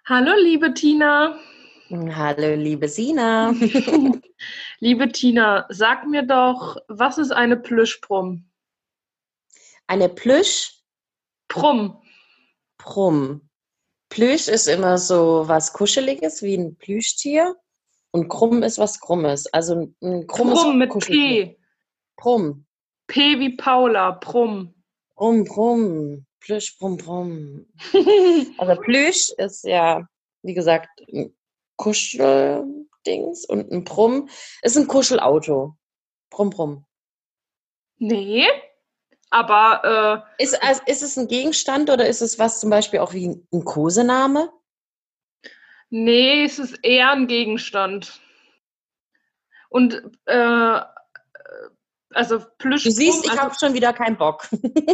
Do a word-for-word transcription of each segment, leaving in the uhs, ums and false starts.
Hallo, liebe Tina. Hallo, liebe Sina. Liebe Tina, sag mir doch, was ist eine Plüschbrumm? Eine Plüsch, Brumm. Brumm. Plüsch ist immer so was Kuscheliges wie ein Plüschtier und Krumm ist was Krummes. Also ein, ein krummes Brumm mit Kuscheltier. P. Brumm, P wie Paula, Brumm. Brumm, Brumm. Plüsch, Brumm, Brumm. Also Plüsch ist ja, wie gesagt, ein Kuscheldings und ein Brumm ist ein Kuschelauto. Brumm, Brumm. Nee, aber Ist, äh, also, ist es ein Gegenstand oder ist es was zum Beispiel auch wie ein Kosename? nee, es ist eher ein Gegenstand. Und äh, also Du Plüschbrumm, siehst, ich also habe schon wieder keinen Bock.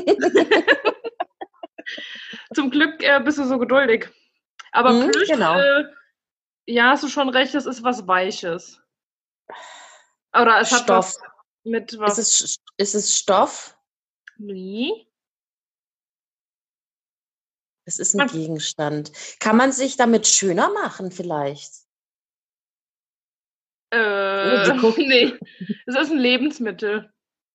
zum Glück äh, bist du so geduldig. Aber Hm, Plüsch, genau. äh, ja, hast du schon recht, es ist was Weiches. Oder es hat was Stoff. mit Ist was. es, ist es Stoff? Nee. Es ist ein Gegenstand. Kann man sich damit schöner machen vielleicht? Oh, Äh, sie guckt. ne, es ist 'n Lebensmittel.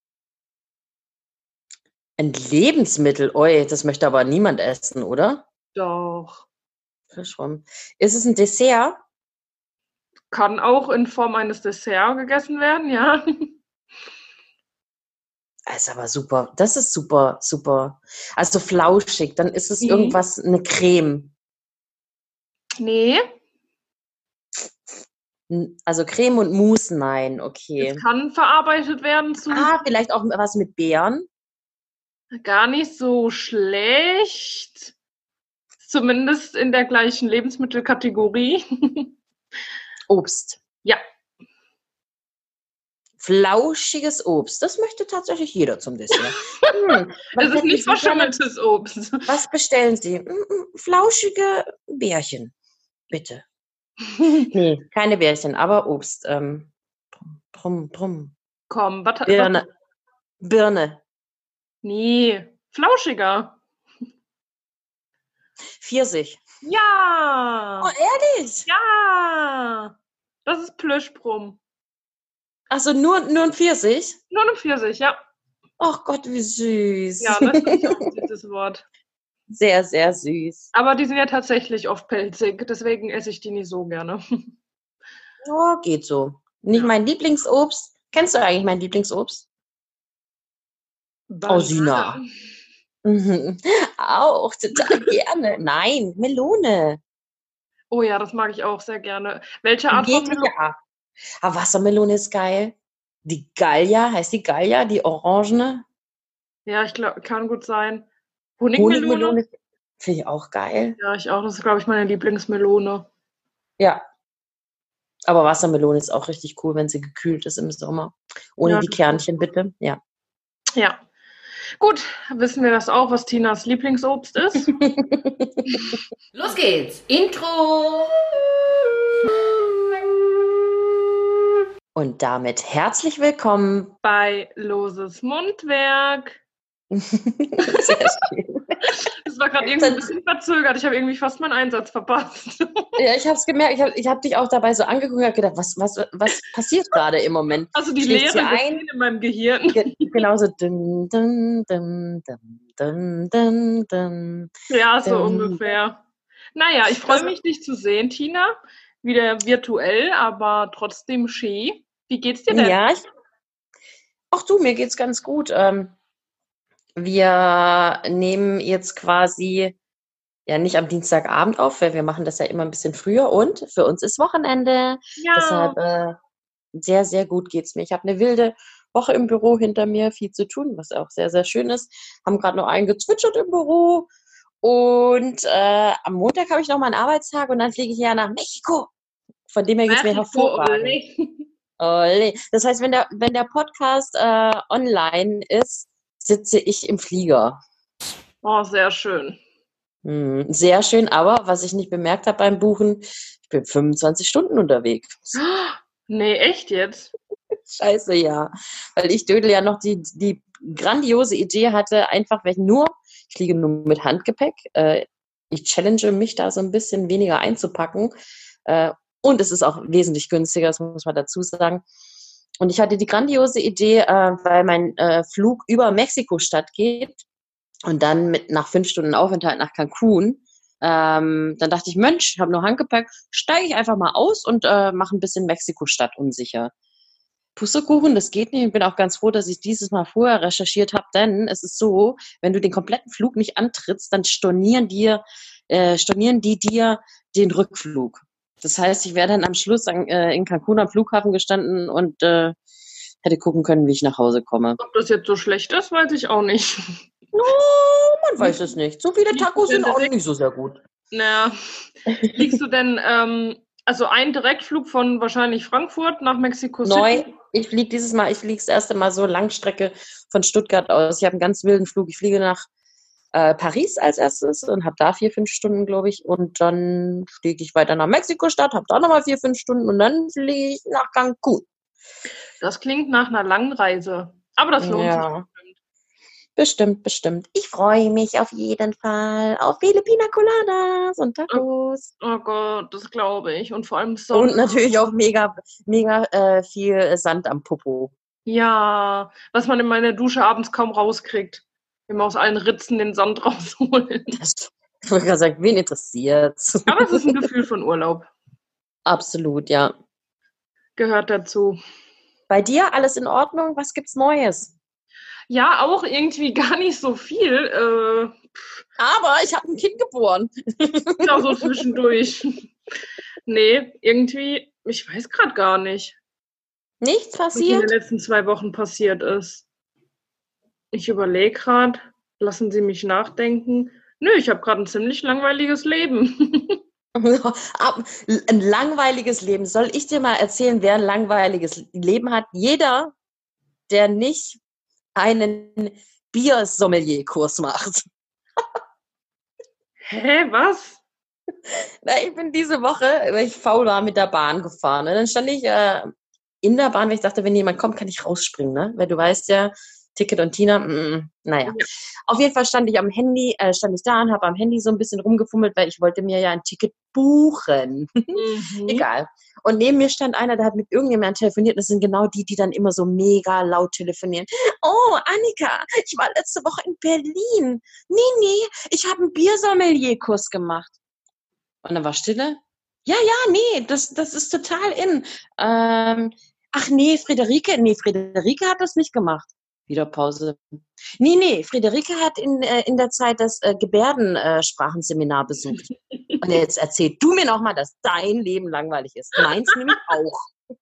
Ein Lebensmittel. Ui, das möchte aber niemand essen, oder? Doch. Fischrum. Ist es ein Dessert? Kann auch in Form eines Desserts gegessen werden, ja. Ah, ist aber super. Das ist super, super. Also flauschig. Dann ist es Mhm. irgendwas, eine Creme. Ne, N- Also Creme und Mousse, nein, es okay. kann verarbeitet werden zu Ah, vielleicht auch was mit Beeren? gar nicht so schlecht, zumindest in der gleichen Lebensmittelkategorie. Obst. Ja, Flauschiges Obst. Das möchte tatsächlich jeder zum Dessert. Hm, es was ist hätten nicht Sie gerne? verschimmeltes Obst. Was bestellen Sie? Mm, mm, Flauschige Bärchen, bitte. Nee, keine Bärchen, aber Obst. Ähm, brumm, brumm. Komm, was ha was Birne. Birne. ne, flauschiger. Pfirsich. Oh, Ja, ehrlich? ja, das ist Plüschbrumm. Achso, nur, nur ein Pfirsich? Nur 'ne Pfirsich, ja. Ach Gott, wie süß. Ja, das finde ich auch 'n süßes Wort. Sehr, sehr süß. Aber die sind ja tatsächlich oft pelzig, deswegen esse ich die nicht so gerne. Oh, geht so. Nicht Ja. mein Lieblingsobst. Kennst du eigentlich mein Lieblingsobst? Oh, Banane. Sina. Mhm. Auch total gerne. Nein, Melone. Oh ja, das mag ich auch sehr gerne. Welche Art von Jegliche Melo Art. Ah, Wassermelone ist geil. Die Gallia, heißt die Gallia, die orangene? Ja, ich glaube, kann gut sein. Honigmelone? Honigmelone finde ich auch geil. Ja, ich auch. Das ist, glaube ich, meine Lieblingsmelone. Ja, aber Wassermelone ist auch richtig cool, wenn sie gekühlt ist im Sommer. Ohne Ja, die das stimmt. Kernchen bitte. Ja. Ja. Gut, wissen wir das auch, was Tinas Lieblingsobst ist? Los geht's. Intro. Und damit herzlich willkommen. Bei Loses Mundwerk. Sehr schön. Das war grad irgendwie 'n bisschen verzögert. Ich habe irgendwie fast meinen Einsatz verpasst. Ja, ich habe es gemerkt. Ich habe ich hab dich auch dabei so angeguckt und hab gedacht, was, was, was passiert gerade im Moment? Also die Schläft sie Leere ein? gesehen in meinem Gehirn. Ge genauso dum, dum, dum, dum, dum, dum, dum, Ja, so dum. ungefähr. Na ja, ich freue Das, mich, dich zu sehen, Tina. Wieder virtuell, aber trotzdem schön. Wie geht's dir denn? ja, ich, auch du, mir geht's ganz gut. Ähm, wir nehmen jetzt quasi ja nicht am Dienstagabend auf, weil wir machen das ja immer ein bisschen früher und für uns ist Wochenende. Ja, Deshalb äh, sehr, sehr gut geht's mir. Ich habe eine wilde Woche im Büro hinter mir, viel zu tun, was auch sehr, sehr schön ist. Haben gerade noch einen gezwitschert im Büro. Und äh, am Montag habe ich noch mal einen Arbeitstag und dann fliege ich ja nach Mexiko. Von dem her geht's mir Mexiko, hervorragend. ole. Olé. Das heißt, wenn der, wenn der Podcast äh, online ist, sitze ich im Flieger. Oh, sehr schön. Hm, sehr schön, aber was ich nicht bemerkt habe beim Buchen, ich bin fünfundzwanzig Stunden unterwegs. Ne, echt jetzt? Scheiße, ja. Weil ich Dödel ja noch die, die grandiose Idee hatte, einfach, wenn ich nur, ich fliege nur mit Handgepäck, äh, ich challenge mich da so ein bisschen weniger einzupacken. Äh, und es ist auch wesentlich günstiger, das muss man dazu sagen. Und ich hatte die grandiose Idee, äh, weil mein äh, Flug über Mexiko-Stadt geht und dann mit nach fünf Stunden Aufenthalt nach Cancun. Ähm, dann dachte ich, Mensch, ich habe nur Handgepäck, steige ich einfach mal aus und äh, mache ein bisschen Mexiko-Stadt unsicher. Pustekuchen, das geht nicht. Ich bin auch ganz froh, dass ich dieses Mal vorher recherchiert habe, denn es ist so, wenn du den kompletten Flug nicht antrittst, dann stornieren dir, äh, stornieren die dir den Rückflug. Das heißt, ich wäre dann am Schluss an, äh, in Cancun am Flughafen gestanden und äh, hätte gucken können, wie ich nach Hause komme. Ob das jetzt so schlecht ist, weiß ich auch nicht. No, man weiß es nicht. So viele Tacos sind auch nicht so sehr gut. Naja, fliegst du denn, ähm, also ein Direktflug von wahrscheinlich Frankfurt nach Mexiko City? Neu. Ich fliege dieses Mal, ich fliege das erste Mal so Langstrecke von Stuttgart aus. Ich habe einen ganz wilden Flug. Ich fliege nach äh, Paris als erstes und habe da vier, fünf Stunden, glaube ich. Und dann fliege ich weiter nach Mexiko-Stadt, habe da nochmal vier, fünf Stunden und dann fliege ich nach Cancun. Das klingt nach einer langen Reise. Aber das lohnt Ja. sich bestimmt. Bestimmt, bestimmt. Ich freue mich auf jeden Fall auf viele Pina Coladas und Tacos. Oh Gott, das glaube ich. Und vor allem Sonne. Und natürlich auch mega, mega äh, viel Sand am Popo. Ja, was man in meiner Dusche abends kaum rauskriegt. Immer aus allen Ritzen den Sand rausholen. Das, ich wollte gerade sagen, wen interessiert's? Aber es ist ein Gefühl von Urlaub. Absolut, ja. Gehört dazu. Bei dir alles in Ordnung? Was gibt's Neues? Ja, auch irgendwie gar nicht so viel. Äh, Aber ich habe ein Kind geboren. ja, so zwischendurch. Nee, irgendwie, ich weiß gerade gar nicht, Nichts was in passiert? den letzten zwei Wochen passiert ist. Ich überlege gerade, lassen Sie mich nachdenken. Nö, ich habe gerade ein ziemlich langweiliges Leben. Ein langweiliges Leben. Soll ich dir mal erzählen, wer ein langweiliges Leben hat? Jeder, der nicht einen Biersommelier-Kurs macht. Hä, was? Na, ich bin diese Woche, weil ich faul war, mit der Bahn gefahren. Und dann stand ich äh, in der Bahn, weil ich dachte, wenn jemand kommt, kann ich rausspringen, ne? Weil du weißt ja, Ticket und Tina, mm, naja. Ja. Auf jeden Fall stand ich am Handy, äh, stand ich da und habe am Handy so ein bisschen rumgefummelt, weil ich wollte mir ja ein Ticket buchen. Mhm. Egal. Und neben mir stand einer, der hat mit irgendjemandem telefoniert. Das sind genau die, die dann immer so mega laut telefonieren. Oh, Annika, ich war letzte Woche in Berlin. Nee, nee, ich habe einen Biersommelier-Kurs gemacht. Und dann war Stille. Ja, ja, nee, das, das ist total in. Ähm, ach nee, Friederike, nee, Friederike hat das nicht gemacht. Wieder Pause. Nee, nee, Friederike hat in, äh, in der Zeit das äh, Gebärdensprachenseminar besucht. Und jetzt erzähl du mir noch mal, dass dein Leben langweilig ist. Meins nämlich auch.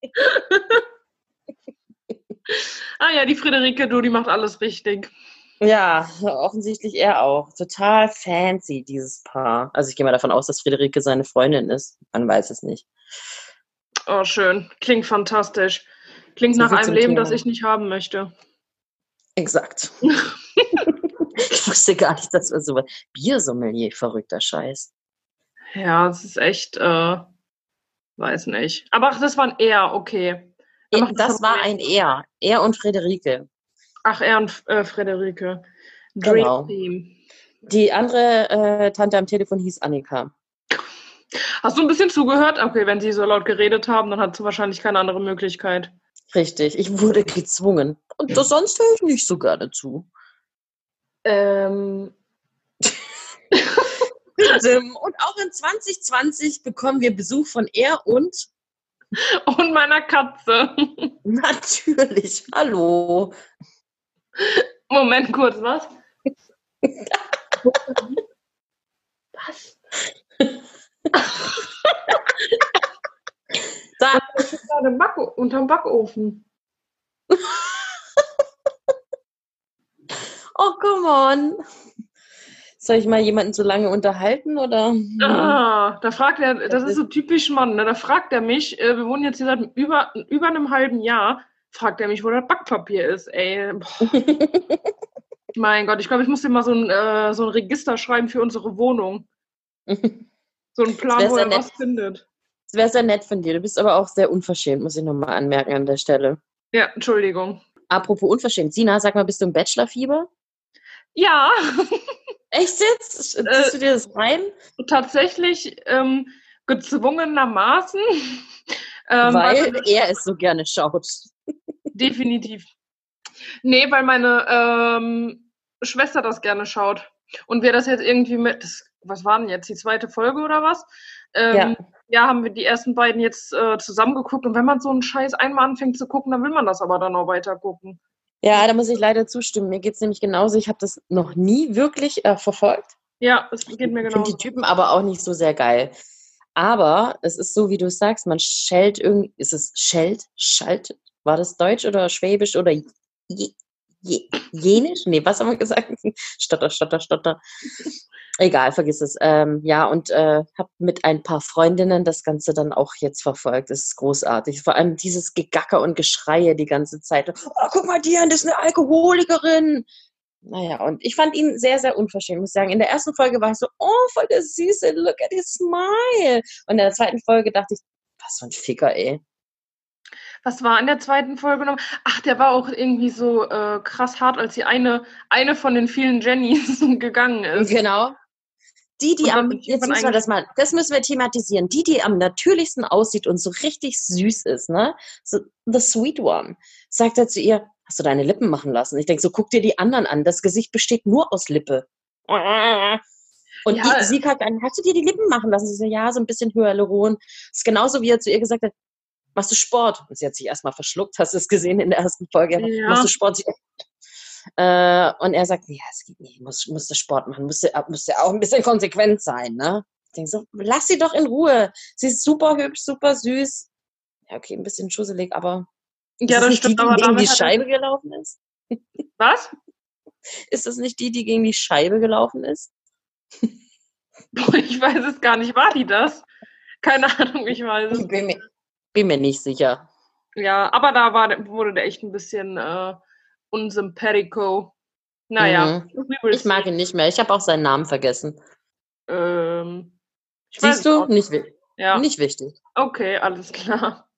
Ah ja, die Friederike, du, die macht alles richtig. Ja, offensichtlich er auch. Total fancy, dieses Paar. Also ich gehe mal davon aus, dass Friederike seine Freundin ist. Man weiß es nicht. Oh, schön. Klingt fantastisch. Klingt so nach einem Leben, Thema. Das ich nicht haben möchte. Exakt. Ich wusste gar nicht, dass wir so was. Biersommelier, verrückter Scheiß. Ja, das ist echt, äh, weiß nicht. Aber ach, das war ein Er, okay. Das, das war ein Er. Er und Friederike. Ach, er und äh, Friederike. Dream genau. Team. Die andere äh, Tante am Telefon hieß Annika. Hast du ein bisschen zugehört? Okay, wenn sie so laut geredet haben, dann hat sie wahrscheinlich keine andere Möglichkeit. Richtig, ich wurde gezwungen. Und das sonst höre ich nicht so gerne zu. Ähm. Und auch in zwanzig zwanzig bekommen wir Besuch von er und... Und meiner Katze. Natürlich, hallo. Moment kurz, was? Was? Da ist gerade Back- unterm Backofen. Oh, come on. Soll ich mal jemanden so lange unterhalten, oder? Ah, da fragt er, das, das ist so typisch Mann, ne? Da fragt er mich, äh, wir wohnen jetzt hier seit über, über einem halben Jahr, fragt er mich, wo das Backpapier ist, ey. Mein Gott, ich glaube, ich muss dir mal so ein, äh, so ein Register schreiben für unsere Wohnung. So ein Plan, wo er was findet. Das wäre sehr nett von dir. Du bist aber auch sehr unverschämt, muss ich nochmal anmerken an der Stelle. Ja, Entschuldigung. Apropos unverschämt. Sina, sag mal, bist du im Bachelorfieber? Ja. Echt jetzt? Ziehst Äh, du dir das rein? tatsächlich ähm, gezwungenermaßen. ähm, weil Weil meine, er es so gerne schaut. definitiv. Nee, weil meine ähm, Schwester das gerne schaut. Und wir das jetzt irgendwie mit, das, was war denn jetzt, die zweite Folge oder was? Ähm, Ja. ja, haben wir die ersten beiden jetzt äh, zusammen geguckt. Und wenn man so einen Scheiß einmal anfängt zu gucken, dann will man das aber dann auch weiter gucken. Ja, da muss ich leider zustimmen. Mir geht es nämlich genauso. Ich habe das noch nie wirklich äh, verfolgt. Ja, es geht mir Ich finde die genauso. Typen aber auch nicht so sehr geil. Aber es ist so, wie du sagst, man schellt irgendwie, ist es schellt, schaltet? War das Deutsch oder Schwäbisch oder je, je, Jenisch? Nee, was haben wir gesagt? Stotter, stotter, stotter. Egal, vergiss es. Ähm, ja, und äh, habe mit ein paar Freundinnen das Ganze dann auch jetzt verfolgt. Das ist großartig. Vor allem dieses Gegacker und Geschreie die ganze Zeit. Oh, guck mal, Diane, das ist eine Alkoholikerin. Naja, und ich fand ihn sehr, sehr unverschämt, muss ich sagen. In der ersten Folge war ich so, oh, voll der Süße, look at his smile. Und in der zweiten Folge dachte ich, was für ein Ficker, ey. Was war in der zweiten Folge noch? Ach, der war auch irgendwie so äh, krass hart, als die eine, eine von den vielen Jennys gegangen ist. Genau. Die, die Und dann am, bin ich jetzt irgendwann müssen wir das mal, das müssen wir thematisieren. Die, die am natürlichsten aussieht und so richtig süß ist, ne? So, the sweet one. Sagt er zu ihr, hast du deine Lippen machen lassen? Ich denke so, guck dir die anderen an. Das Gesicht besteht nur aus Lippe. Und Ja, die, sie kackt an, hast du dir die Lippen machen lassen? Sie so, ja, so ein bisschen Hyaluron. Das ist genauso, wie er zu ihr gesagt hat, machst du Sport? Und sie hat sich erstmal verschluckt, hast du es gesehen in der ersten Folge. ja. Machst du Sport? Sie, äh, und er sagt, ja, es geht nicht, muss, muss das Sport machen, muss ja muss ja auch ein bisschen konsequent sein, ne? Ich denke so, lass sie doch in Ruhe. Sie ist super hübsch, super süß. Ja, okay, ein bisschen schusselig, aber ist Ja, das das nicht die, stimmt, die aber gegen die damit hat er Scheibe sich. gelaufen ist? Was? Ist das nicht die, die gegen die Scheibe gelaufen ist? Boah, ich weiß es gar nicht. War die das? Keine Ahnung, ich weiß es. Ich bin mir, bin mir nicht sicher. Ja, aber da war, der- wurde der echt ein bisschen äh, unsympathico. Naja, Mhm. we will Ich mag see. ihn nicht mehr. Ich habe auch seinen Namen vergessen. Ähm, ich weiß Siehst es du? auch nicht. Nicht, wi- Ja, nicht wichtig. okay, alles klar.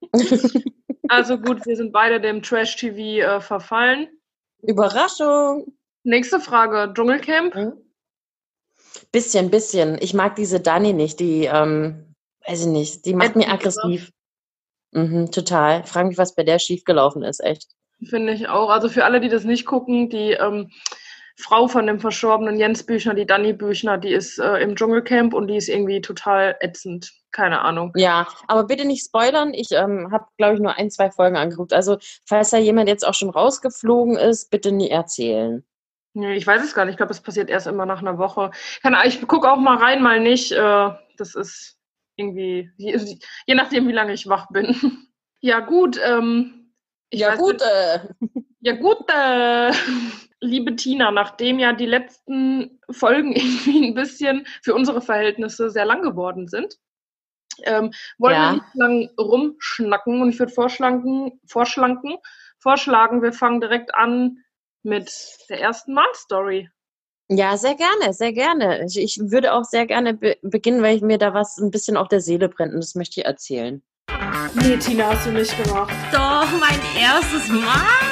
Also gut, wir sind beide dem Trash-T V äh, verfallen. Überraschung. Nächste Frage, Dschungelcamp? Mhm. Bisschen, bisschen. Ich mag diese Dani nicht, die, ähm, weiß ich nicht, die macht mir Ätzend, oder? aggressiv. Mhm, total. Frag mich, was bei der schiefgelaufen ist, echt. Finde ich auch. Also für alle, die das nicht gucken, die ähm, Frau von dem verstorbenen Jens Büchner, die Dani Büchner, die ist äh, im Dschungelcamp und die ist irgendwie total ätzend. Keine Ahnung. Ja, aber bitte nicht spoilern. Ich ähm, habe, glaube ich, nur ein, zwei Folgen angeguckt. Also, falls da jemand jetzt auch schon rausgeflogen ist, bitte nie erzählen. Nee, ich weiß es gar nicht. Ich glaube, es passiert erst immer nach einer Woche. Keine Ahnung, ich gucke auch mal rein, mal nicht. Äh, das ist irgendwie, je, je nachdem, wie lange ich wach bin. Ja, gut. Ähm, ich Ja, weiß gut, nicht. äh. Ja, gut, äh, liebe Tina, nachdem ja die letzten Folgen irgendwie ein bisschen für unsere Verhältnisse sehr lang geworden sind, ähm, wollen wir Ja. nicht lang rumschnacken und ich würde vorschlagen, vorschlagen, vorschlagen, wir fangen direkt an mit der ersten Mal-Story. Ja, sehr gerne, sehr gerne. Ich, ich würde auch sehr gerne be beginnen, weil ich mir da was ein bisschen auf der Seele brennt und das möchte ich erzählen. Nee, Tina, hast du nicht gemacht. Doch, mein erstes Mal.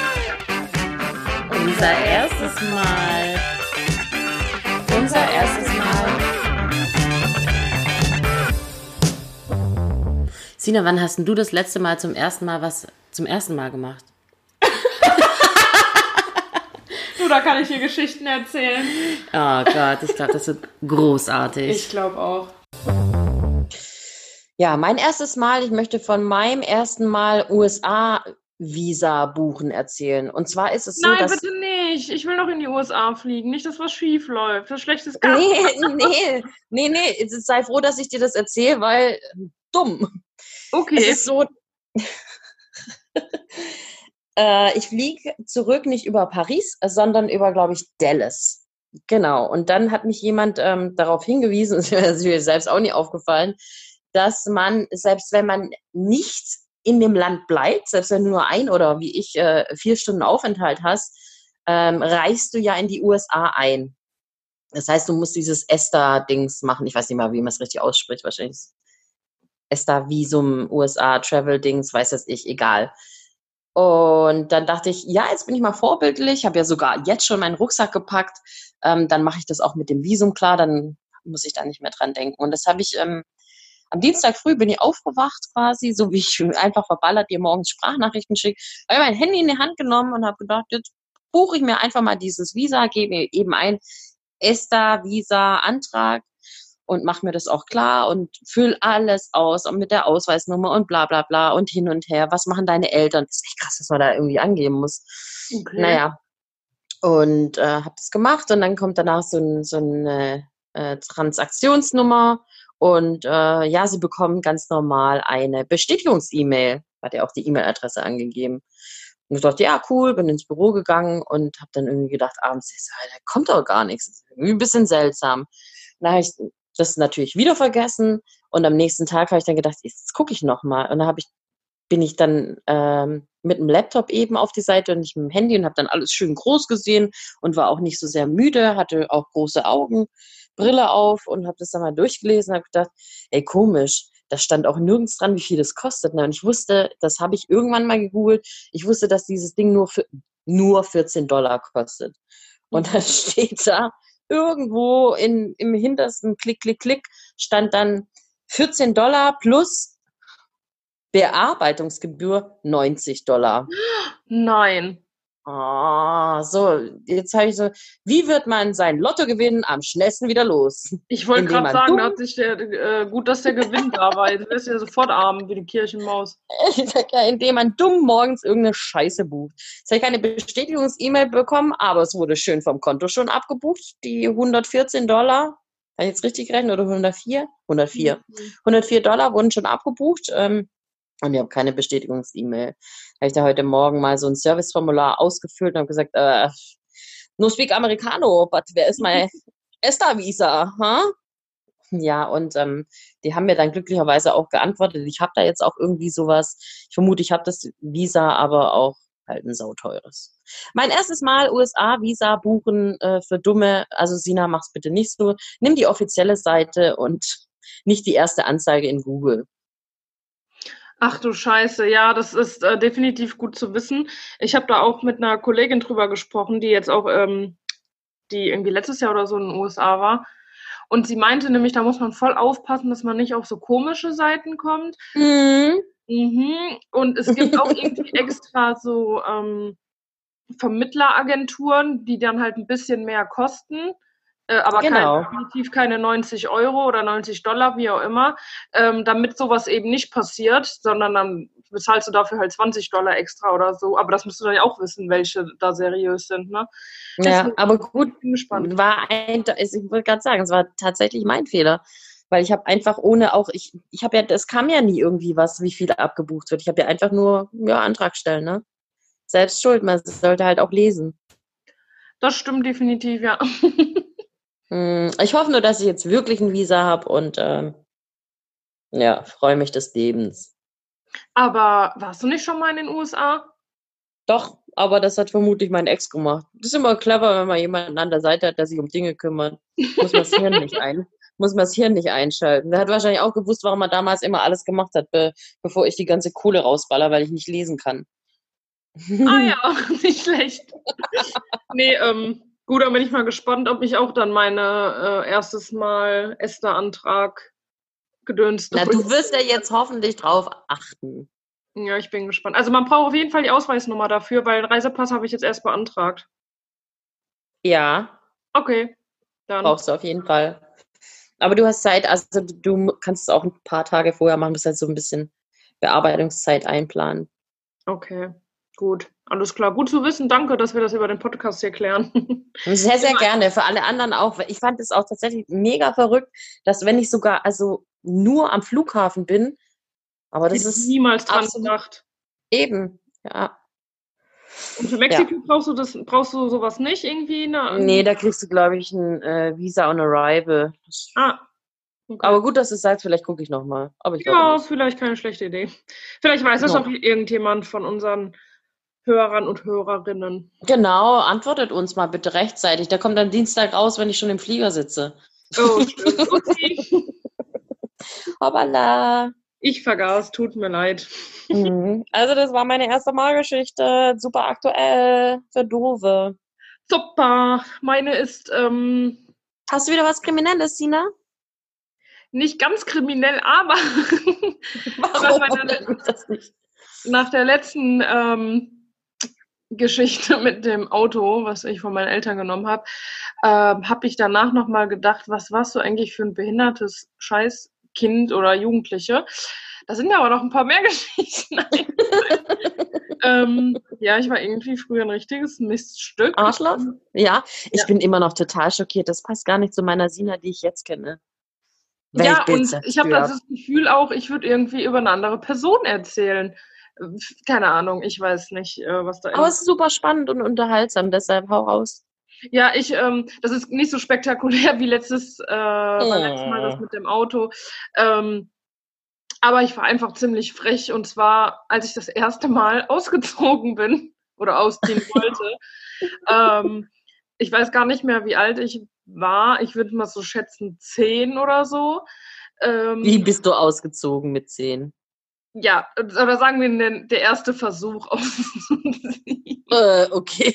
Unser erstes Mal. Unser erstes Mal. Sina, wann hast denn du das letzte Mal zum ersten Mal was zum ersten Mal gemacht? Du, da kann ich dir Geschichten erzählen. Oh Gott, ich glaube, das wird großartig. Ich glaube auch. Ja, mein erstes Mal, ich möchte von meinem ersten Mal U S A-Visa buchen erzählen. Und zwar ist es so, Nein, dass... bitte nicht. Ich will noch in die U S A fliegen. Nicht, dass was schief läuft. Das schlechtes Gas. Nee, nee, nee, nee, sei froh, dass ich dir das erzähle, weil dumm. Okay. Es ist so, äh, ich fliege zurück nicht über Paris, sondern über, glaube ich, Dallas. Genau. Und dann hat mich jemand ähm, darauf hingewiesen, das ist mir selbst auch nie aufgefallen, dass man, selbst wenn man nicht in dem Land bleibt, selbst wenn du nur ein oder wie ich äh, vier Stunden Aufenthalt hast, ähm, reist du ja in die U S A ein. Das heißt, du musst dieses ESTA-Dings machen. Ich weiß nicht mal, wie man es richtig ausspricht. Wahrscheinlich ESTA-Visum, U S A-Travel-Dings, weiß das ich, egal. Und dann dachte ich, ja, jetzt bin ich mal vorbildlich, habe ja sogar jetzt schon meinen Rucksack gepackt, ähm, dann mache ich das auch mit dem Visum klar, dann muss ich da nicht mehr dran denken. Und das habe ich ähm, am Dienstag früh bin ich aufgewacht quasi, so wie ich einfach verballert dir morgens Sprachnachrichten schicke, habe mein Handy in die Hand genommen und habe gedacht, jetzt buche ich mir einfach mal dieses Visa, gebe eben ein ESTA Visa Antrag und mache mir das auch klar und fülle alles aus und mit der Ausweisnummer und bla bla bla und hin und her. Was machen deine Eltern? Das ist echt krass, was man da irgendwie angeben muss. Okay. Naja, und äh, habe das gemacht und dann kommt danach so, ein, so eine äh, Transaktionsnummer und äh, ja, sie bekommen ganz normal eine Bestätigungs-E-Mail. Hat ja auch die E-Mail-Adresse angegeben. Und ich dachte, ja, cool, bin ins Büro gegangen und habe dann irgendwie gedacht, abends, ich so, da kommt doch gar nichts. Das ist irgendwie ein bisschen seltsam. Dann habe ich das natürlich wieder vergessen und am nächsten Tag habe ich dann gedacht, jetzt gucke ich nochmal. Und dann habe ich, bin ich dann ähm, mit dem Laptop eben auf die Seite und nicht mit dem Handy und habe dann alles schön groß gesehen und war auch nicht so sehr müde, hatte auch große Augen, Brille auf und habe das dann mal durchgelesen und habe gedacht, ey, komisch, da stand auch nirgends dran, wie viel das kostet. Und ich wusste, das habe ich irgendwann mal gegoogelt, ich wusste, dass dieses Ding nur, für, nur vierzehn Dollar kostet. Und Mhm. dann steht da, irgendwo in, im hintersten Klick, Klick, Klick stand dann vierzehn Dollar plus Bearbeitungsgebühr neunzig Dollar. Nein. Ah, so, jetzt habe ich so, wie wird man sein Lottogewinn am schnellsten wieder los? Ich wollte Indem gerade man sagen, da dumm, hat sich der, äh, gut, dass der Gewinn da war. Jetzt wärst du ja sofort arm wie die Kirchenmaus. ich sag ja, indem man dumm morgens irgendeine Scheiße bucht. Jetzt habe ich keine Bestätigungs-E-Mail bekommen, aber es wurde schön vom Konto schon abgebucht, die hundertvierzehn Dollar. Habe ich jetzt richtig gerechnet oder hundertvier? hundertvier. Mhm. hundertvier Dollar wurden schon abgebucht. Ähm, Und ich habe keine Bestätigungs-E-Mail. Habe ich da heute Morgen mal so ein Serviceformular ausgefüllt und habe gesagt, äh, no speak Americano, but wer ist mein ESTA-Visa? Huh? Ja, und ähm, die haben mir dann glücklicherweise auch geantwortet. Ich habe da jetzt auch irgendwie sowas, ich vermute, ich habe das Visa, aber auch halt ein sauteures. Mein erstes Mal U S A-Visa buchen äh, für Dumme, also Sina, mach's bitte nicht so. Nimm die offizielle Seite und nicht die erste Anzeige in Google. Ach du Scheiße, ja, das ist äh, definitiv gut zu wissen. Ich habe da auch mit einer Kollegin drüber gesprochen, die jetzt auch, ähm, die irgendwie letztes Jahr oder so in den U S A war. Und sie meinte nämlich, da muss man voll aufpassen, dass man nicht auf so komische Seiten kommt. Mhm. Mhm. Und es gibt auch irgendwie extra so ähm, Vermittleragenturen, die dann halt ein bisschen mehr kosten, äh, aber kein, Genau. definitiv keine neunzig Euro oder neunzig Dollar, wie auch immer, ähm, damit sowas eben nicht passiert, sondern dann bezahlst du dafür halt zwanzig Dollar extra oder so. Aber das musst du dann ja auch wissen, welche da seriös sind, ne? Ja, Deswegen aber gut, bin ich gespannt. war ein, ich wollte gerade sagen, es war tatsächlich mein Fehler, weil ich habe einfach ohne auch, ich, ich habe ja, es kam ja nie irgendwie was, wie viel abgebucht wird. Ich habe ja einfach nur, ja, Antrag stellen, ne? Selbst schuld, man sollte halt auch lesen. Das stimmt definitiv, ja. Hm, ich hoffe nur, dass ich jetzt wirklich ein Visa habe und ähm, ja, freue mich des Lebens. Aber warst du nicht schon mal in den U S A? Doch, aber das hat vermutlich mein Ex gemacht. Das ist immer clever, wenn man jemanden an der Seite hat, der sich um Dinge kümmert. Muss man das Hirn nicht ein, muss man das Hirn nicht einschalten. Der hat wahrscheinlich auch gewusst, warum er damals immer alles gemacht hat, be bevor ich die ganze Kohle rausballer, weil ich nicht lesen kann. Ah ja, nicht schlecht. Nee, ähm, gut, dann bin ich mal gespannt, ob ich auch dann meine äh, erstes Mal ESTA-Antrag gedönst Na, durch. du wirst ja jetzt hoffentlich drauf achten. Ja, ich bin gespannt. Also man braucht auf jeden Fall die Ausweisnummer dafür, weil den Reisepass habe ich jetzt erst beantragt. Ja, Okay, dann. brauchst du auf jeden Fall. Aber du hast Zeit, also du kannst es auch ein paar Tage vorher machen, bis halt so ein bisschen Bearbeitungszeit einplanen. Okay, gut. Alles klar. Gut zu wissen. Danke, dass wir das über den Podcast hier klären. Sehr, sehr gerne. Für alle anderen auch. Ich fand es auch tatsächlich mega verrückt, dass wenn ich sogar also nur am Flughafen bin, aber das Hätte ich ist niemals dran absolut gedacht. eben, ja. Und für Mexiko brauchst du das, brauchst du sowas nicht irgendwie? Ne? Nee, da kriegst du, glaube ich, ein äh, Visa on Arrival. Ah, okay. Aber gut, dass du es sagst, vielleicht gucke ich nochmal. Aber ich glaube Ja, nicht. vielleicht keine schlechte Idee. Vielleicht weiß das Ja. auch irgendjemand von unseren Hörern und Hörerinnen. Genau, antwortet uns mal bitte rechtzeitig. Der kommt am Dienstag raus, wenn ich schon im Flieger sitze. Oh, schön. Okay. Hoppala. Ich vergaß, tut mir leid. Mhm. Also das war meine erste Malgeschichte, super aktuell, für Dove. Super, meine ist ähm, Hast du wieder was Kriminelles, Sina? nicht ganz kriminell, aber nach, meiner, Warum das nicht? nach der letzten ähm, Geschichte mit dem Auto, was ich von meinen Eltern genommen habe, ähm, habe ich danach nochmal gedacht, was warst du eigentlich für ein behindertes Scheißkind oder Jugendliche? Da sind ja aber noch ein paar mehr Geschichten. ähm, ja, ich war irgendwie früher ein richtiges Miststück. Arschloch? Ja, ich Ja. bin immer noch total schockiert. Das passt gar nicht zu meiner Sina, die ich jetzt kenne. Ja, und ich habe Weltbild das Gefühl auch, ich würde irgendwie über eine andere Person erzählen. Keine Ahnung, ich weiß nicht, äh, was da Aber ist. es ist super spannend und unterhaltsam, deshalb hau raus. Ja, ich, ähm, das ist nicht so spektakulär wie letztes, äh, beim letzten Mal das mit dem Auto. Ähm, aber ich war einfach ziemlich frech und zwar, als ich das erste Mal ausgezogen bin oder ausziehen wollte. ähm, ich weiß gar nicht mehr, wie alt ich war. Ich würde mal so schätzen, zehn oder so. Ähm, Wie bist du ausgezogen mit zehn? Ja, oder sagen wir den, der erste Versuch auszuziehen. Äh, okay.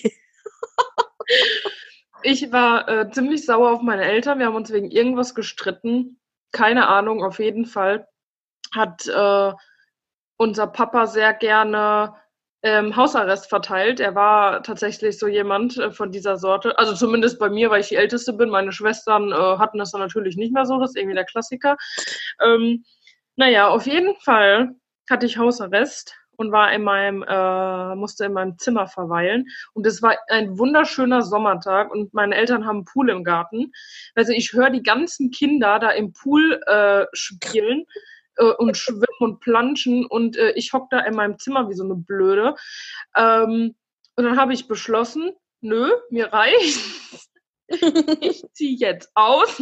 Ich war äh, ziemlich sauer auf meine Eltern. Wir haben uns wegen irgendwas gestritten. Keine Ahnung, auf jeden Fall hat äh, unser Papa sehr gerne ähm, Hausarrest verteilt. Er war tatsächlich so jemand äh, von dieser Sorte. Also zumindest bei mir, weil ich die Älteste bin. Meine Schwestern äh, hatten das dann natürlich nicht mehr so. Das ist irgendwie der Klassiker. Ähm, naja, auf jeden Fall hatte ich Hausarrest und war in meinem, äh, musste in meinem Zimmer verweilen. Und es war ein wunderschöner Sommertag und meine Eltern haben einen Pool im Garten. Also ich höre die ganzen Kinder da im Pool äh, spielen äh, und schwimmen und planschen und äh, ich hocke da in meinem Zimmer wie so eine Blöde. Ähm, und dann habe ich beschlossen, nö, mir reicht. Ich ziehe jetzt aus.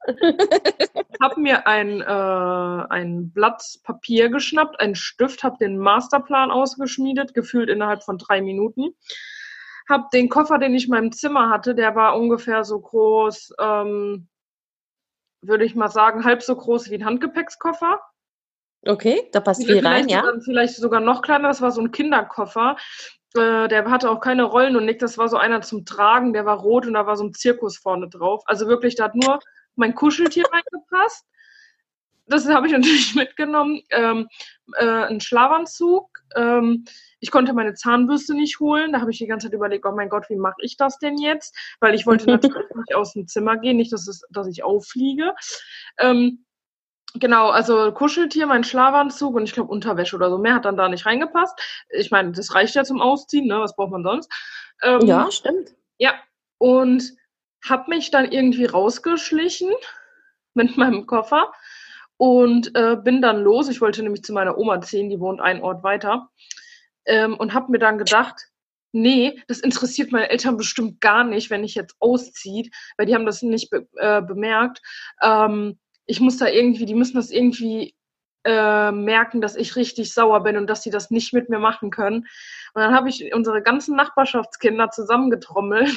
Hab mir ein, äh, ein Blatt Papier geschnappt, einen Stift, hab den Masterplan ausgeschmiedet, gefühlt innerhalb von drei Minuten. Hab den Koffer, den ich in meinem Zimmer hatte, der war ungefähr so groß, ähm, würde ich mal sagen, halb so groß wie ein Handgepäckskoffer. Okay, da passt viel rein, Vielleicht ja? sogar, vielleicht sogar noch kleiner, das war so ein Kinderkoffer. Äh, der hatte auch keine Rollen und nichts, das war so einer zum Tragen, der war rot und da war so ein Zirkus vorne drauf. Also wirklich, da hat nur mein Kuscheltier reingepasst. Das habe ich natürlich mitgenommen. Ähm, äh, ein Schlafanzug. Ähm, ich konnte meine Zahnbürste nicht holen. Da habe ich die ganze Zeit überlegt, oh mein Gott, wie mache ich das denn jetzt? Weil ich wollte natürlich nicht aus dem Zimmer gehen, nicht, dass, es, dass ich auffliege. Ähm, genau, also Kuscheltier, mein Schlafanzug und ich glaube Unterwäsche oder so. Mehr hat dann da nicht reingepasst. Ich meine, das reicht ja zum Ausziehen, ne? Was braucht man sonst? Ähm, Ja, stimmt. Ja, und habe mich dann irgendwie rausgeschlichen mit meinem Koffer und äh, bin dann los. Ich wollte nämlich zu meiner Oma ziehen, die wohnt einen Ort weiter. Ähm, und habe mir dann gedacht, nee, das interessiert meine Eltern bestimmt gar nicht, wenn ich jetzt ausziehe, weil die haben das nicht be äh, bemerkt. Ähm, ich muss da irgendwie, die müssen das irgendwie äh, merken, dass ich richtig sauer bin und dass sie das nicht mit mir machen können. Und dann habe ich unsere ganzen Nachbarschaftskinder zusammengetrommelt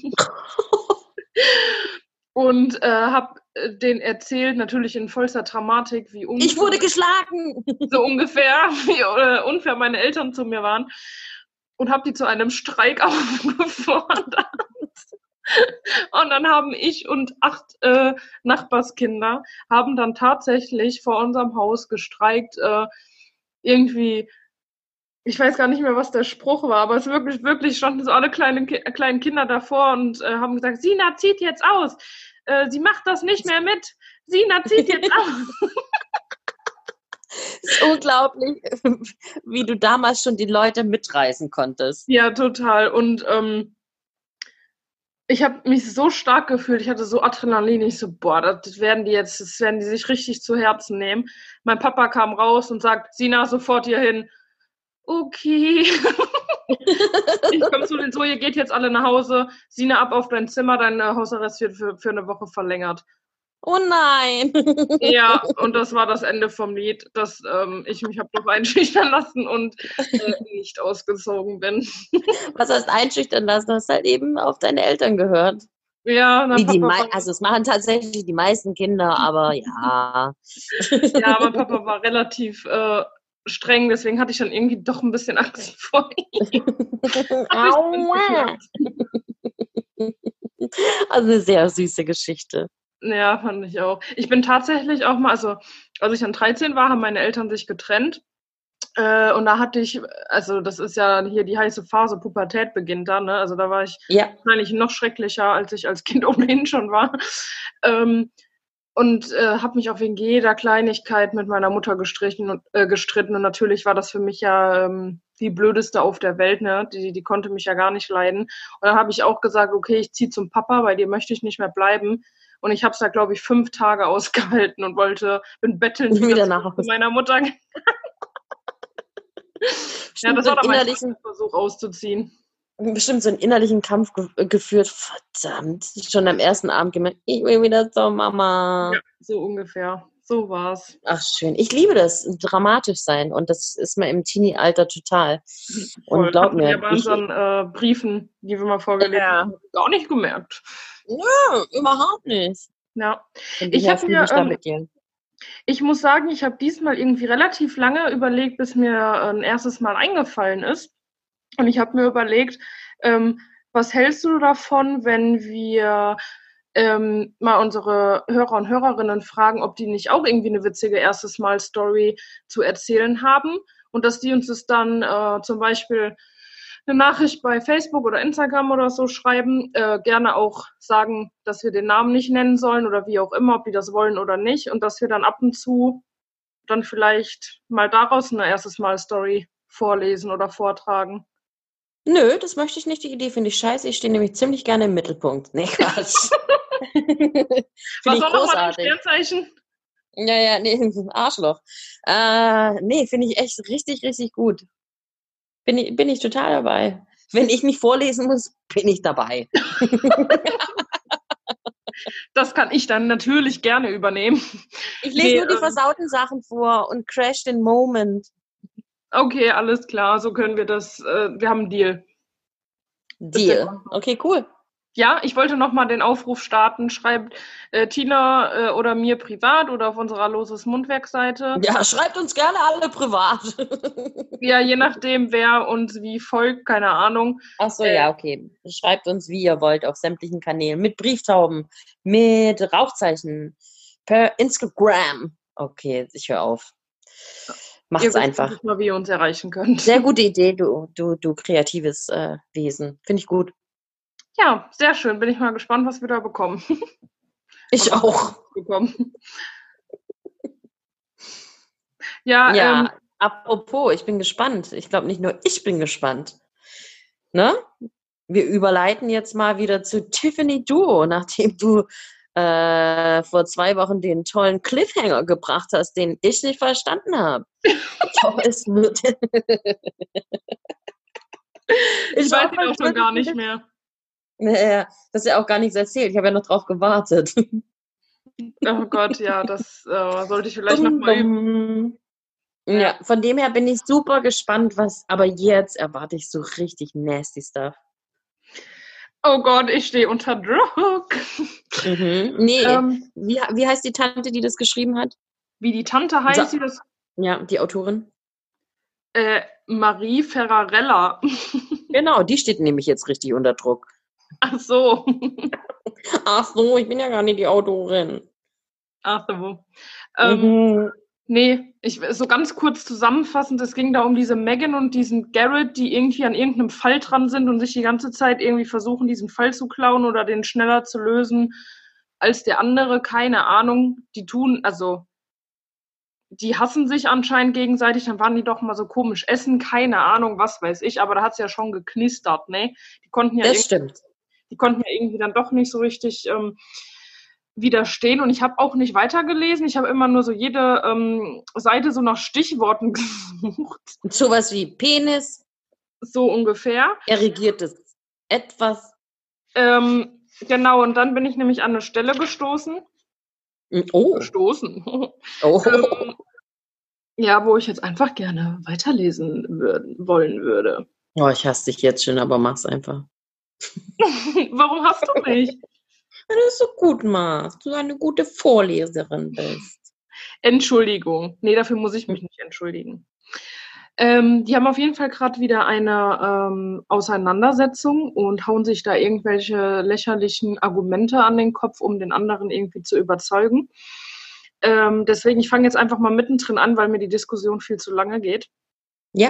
und äh, habe denen erzählt, natürlich in vollster Dramatik, wie unfair, Ich wurde geschlagen! so ungefähr, wie äh, unfair meine Eltern zu mir waren und habe die zu einem Streik aufgefordert. Und dann haben ich und acht äh, Nachbarskinder haben dann tatsächlich vor unserem Haus gestreikt, äh, irgendwie, ich weiß gar nicht mehr, was der Spruch war, aber es wirklich, wirklich standen so alle kleinen, äh, kleinen Kinder davor und äh, haben gesagt, Sina zieht jetzt aus, äh, sie macht das nicht mehr mit, Sina zieht jetzt aus. Das ist unglaublich, wie du damals schon die Leute mitreißen konntest. Ja, total. Und ähm, ich habe mich so stark gefühlt, ich hatte so Adrenalin, ich so, boah, das werden die jetzt, das werden die sich richtig zu Herzen nehmen. Mein Papa kam raus und sagt, Sina, sofort hier hin. Okay. Ich komme zu den, so, ihr geht jetzt alle nach Hause, Sina, ab auf dein Zimmer, dein äh, Hausarrest wird für, für eine Woche verlängert. Oh nein! Ja, und das war das Ende vom Lied, dass ähm, ich mich habe doch einschüchtern lassen und äh, nicht ausgezogen bin. Was heißt einschüchtern lassen? Du hast halt eben auf deine Eltern gehört. Ja, mein Wie die Papa mei war, also es machen tatsächlich die meisten Kinder, aber ja. ja, mein Papa war relativ äh, streng, deswegen hatte ich dann irgendwie doch ein bisschen Angst vor ihm. Hat nicht so ganz Aua. geklappt. Also eine sehr süße Geschichte. Ja, fand ich auch. Ich bin tatsächlich auch mal, also als ich dann dreizehn war, haben meine Eltern sich getrennt. Äh, und da hatte ich, also das ist ja hier die heiße Phase, Pubertät beginnt dann, ne? Also da war ich Ja. wahrscheinlich noch schrecklicher, als ich als Kind ohnehin schon war. Ähm, und äh, habe mich auch wegen jeder Kleinigkeit mit meiner Mutter gestrichen und, äh, gestritten. Und natürlich war das für mich ja ähm, die blödeste auf der Welt, ne? Die, die konnte mich ja gar nicht leiden. Und dann habe ich auch gesagt, okay, ich ziehe zum Papa, bei dir möchte ich nicht mehr bleiben. Und ich habe es da, glaube ich, fünf Tage ausgehalten und wollte, bin bettelnd wieder, Wieder zurück nach zu Hause. meiner Mutter. Ja, Bestimmt das so war einen dann mein innerlichen, Versuch auszuziehen. bestimmt so einen innerlichen Kampf ge geführt. Verdammt, schon am ersten Abend gemerkt, ich will wieder zur Mama. Ja, so ungefähr. So war's. Ach schön. Ich liebe das, dramatisch sein. Und das ist mir im Teenie-Alter total. Und Voll. glaub Hat man ja mir, bei ich, unseren äh, Briefen, die wir mal vorgelesen ja, haben, gar nicht gemerkt. nö, überhaupt nicht. Ja. Von dem Ich her habe fühle mir, ich da ähm, mit dir. ich muss sagen, ich habe diesmal irgendwie relativ lange überlegt, bis mir äh, ein erstes Mal eingefallen ist. Und ich habe mir überlegt, ähm, was hältst du davon, wenn wir ähm, mal unsere Hörer und Hörerinnen fragen, ob die nicht auch irgendwie eine witzige erstes Mal Story zu erzählen haben und dass die uns das dann äh, zum Beispiel eine Nachricht bei Facebook oder Instagram oder so schreiben, äh, gerne auch sagen, dass wir den Namen nicht nennen sollen oder wie auch immer, ob die das wollen oder nicht und dass wir dann ab und zu dann vielleicht mal daraus eine erstes Mal Story vorlesen oder vortragen. Nö, das möchte ich nicht. Die Idee finde ich scheiße. Ich stehe nämlich ziemlich gerne im Mittelpunkt. Nee, Quatsch. Finde Was ich war nochmal dein großartig. Sternzeichen? Ja, ja, nee, Arschloch. Äh, nee, finde ich echt richtig, richtig gut. Bin ich, bin ich total dabei. Wenn ich nicht vorlesen muss, bin ich dabei. Das kann ich dann natürlich gerne übernehmen. Ich lese Nee, nur die ähm, versauten Sachen vor und crash den Moment. okay, alles klar, so können wir das. Äh, wir haben einen Deal. Ist in Deal. Ordnung. Okay, cool. Ja, ich wollte nochmal den Aufruf starten. Schreibt äh, Tina äh, oder mir privat oder auf unserer Loses Mundwerk-Seite. Ja, schreibt uns gerne alle privat. Ja, je nachdem, wer uns wie folgt, keine Ahnung. Ach so, Äh, ja, okay. Schreibt uns, wie ihr wollt, auf sämtlichen Kanälen. Mit Brieftauben, mit Rauchzeichen, per Instagram. Okay, ich höre auf. Ihr Macht's wisst einfach. endlich mal, wie ihr uns erreichen könnt. Sehr gute Idee, du, du, du kreatives äh, Wesen. Finde ich gut. Ja, sehr schön. Bin ich mal gespannt, was wir da bekommen. Ich Und auch. bekommen. Ja, Ja, ähm, apropos, ich bin gespannt. Ich glaube, nicht nur ich bin gespannt. Ne? Wir überleiten jetzt mal wieder zu Tiffany Duo, nachdem du äh, vor zwei Wochen den tollen Cliffhanger gebracht hast, den ich nicht verstanden habe. Ich hoffe, es wird. ich weiß ihn hoffe, auch es schon wird gar nicht. nicht mehr. Naja, das ist ja auch gar nichts erzählt. Ich habe ja noch drauf gewartet. Oh Gott, ja, das äh, sollte ich vielleicht Dumm, nochmal üben. dumm. Ja. Ja, von dem her bin ich super gespannt, was, aber jetzt erwarte ich so richtig nasty Stuff. Oh Gott, ich stehe unter Druck. Mhm. Nee, Ähm, wie, wie heißt die Tante, die das geschrieben hat? wie die Tante heißt, So. sie das Ja, die Autorin. äh, Marie Ferrarella. Genau, die steht nämlich jetzt richtig unter Druck. Ach so. Ach so, ich bin ja gar nicht die Autorin. Ach so. Ähm, Mhm. nee, ich, so ganz kurz zusammenfassend, es ging da um diese Megan und diesen Garrett, die irgendwie an irgendeinem Fall dran sind und sich die ganze Zeit irgendwie versuchen, diesen Fall zu klauen oder den schneller zu lösen als der andere. Keine Ahnung. Die tun, also die hassen sich anscheinend gegenseitig, dann waren die doch mal so komisch essen, keine Ahnung, was weiß ich, aber da hat's ja schon geknistert, ne? Die konnten ja Das irgendwie, stimmt. die konnten ja irgendwie dann doch nicht so richtig ähm, widerstehen und ich habe auch nicht weitergelesen, ich habe immer nur so jede ähm, Seite so nach Stichworten gesucht, Sowas wie Penis, so ungefähr. erregiertes Etwas. Ähm, genau, und dann bin ich nämlich an eine Stelle gestoßen, Oh. gestoßen, Oh. ähm, ja, wo ich jetzt einfach gerne weiterlesen würden, wollen würde. Oh, ich hasse dich jetzt schon, aber mach's einfach. Warum hast du mich? Wenn du es so gut machst, du eine gute Vorleserin bist. Entschuldigung. Nee, dafür muss ich mich nicht entschuldigen. Ähm, die haben auf jeden Fall gerade wieder eine ähm, Auseinandersetzung und hauen sich da irgendwelche lächerlichen Argumente an den Kopf, um den anderen irgendwie zu überzeugen. Ähm, deswegen, ich fange jetzt einfach mal mittendrin an, weil mir die Diskussion viel zu lange geht. Ja.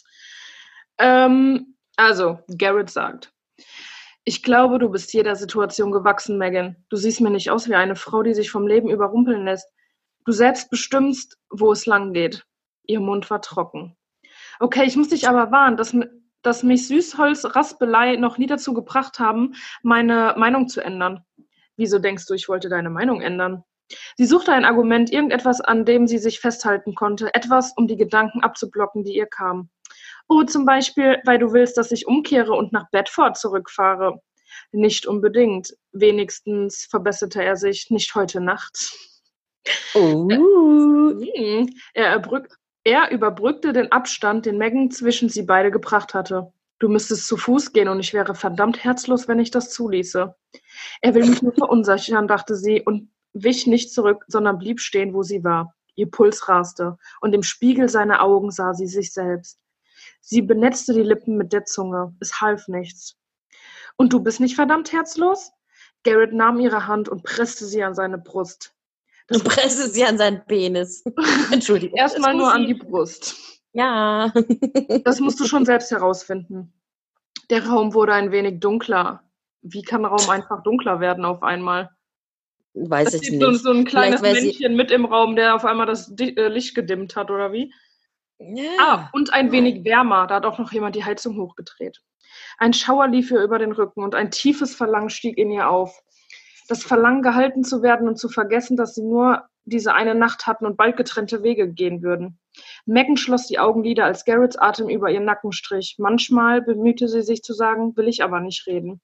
Ähm, also, Garrett sagt, ich glaube, du bist jeder Situation gewachsen, Megan. Du siehst mir nicht aus wie eine Frau, die sich vom Leben überrumpeln lässt. Du selbst bestimmst, wo es lang geht. Ihr Mund war trocken. Okay, ich muss dich aber warnen, dass, dass mich Süßholz-Raspelei noch nie dazu gebracht haben, meine Meinung zu ändern. Wieso denkst du, ich wollte deine Meinung ändern? Sie suchte ein Argument, irgendetwas, an dem sie sich festhalten konnte, etwas, um die Gedanken abzublocken, die ihr kamen. Oh, zum Beispiel, weil du willst, dass ich umkehre und nach Bedford zurückfahre. Nicht unbedingt. Wenigstens verbesserte er sich, nicht heute Nacht. Oh. Er, erbrück, er überbrückte den Abstand, den Megan zwischen sie beide gebracht hatte. Du müsstest zu Fuß gehen und ich wäre verdammt herzlos, wenn ich das zuließe. Er will mich nur verunsichern, dachte sie und wich nicht zurück, sondern blieb stehen, wo sie war. Ihr Puls raste und im Spiegel seiner Augen sah sie sich selbst. Sie benetzte die Lippen mit der Zunge. Es half nichts. Und du bist nicht verdammt herzlos? Garrett nahm ihre Hand und presste sie an seine Brust. Du presst sie an seinen Penis. Entschuldigung. Erstmal nur an die Brust. Ja. Das musst du schon selbst herausfinden. Der Raum wurde ein wenig dunkler. Wie kann Raum einfach dunkler werden auf einmal? Weiß es ich gibt nicht. So, so ein kleines Männchen sie... mit im Raum, der auf einmal das Licht gedimmt hat, oder wie? Ja. Ah, und ein wenig wärmer. Da hat auch noch jemand die Heizung hochgedreht. Ein Schauer lief ihr über den Rücken und ein tiefes Verlangen stieg in ihr auf. Das Verlangen, gehalten zu werden und zu vergessen, dass sie nur diese eine Nacht hatten und bald getrennte Wege gehen würden. Megan schloss die Augenlider, als Garretts Atem über ihr Nacken strich. Manchmal bemühte sie sich zu sagen, will ich aber nicht reden.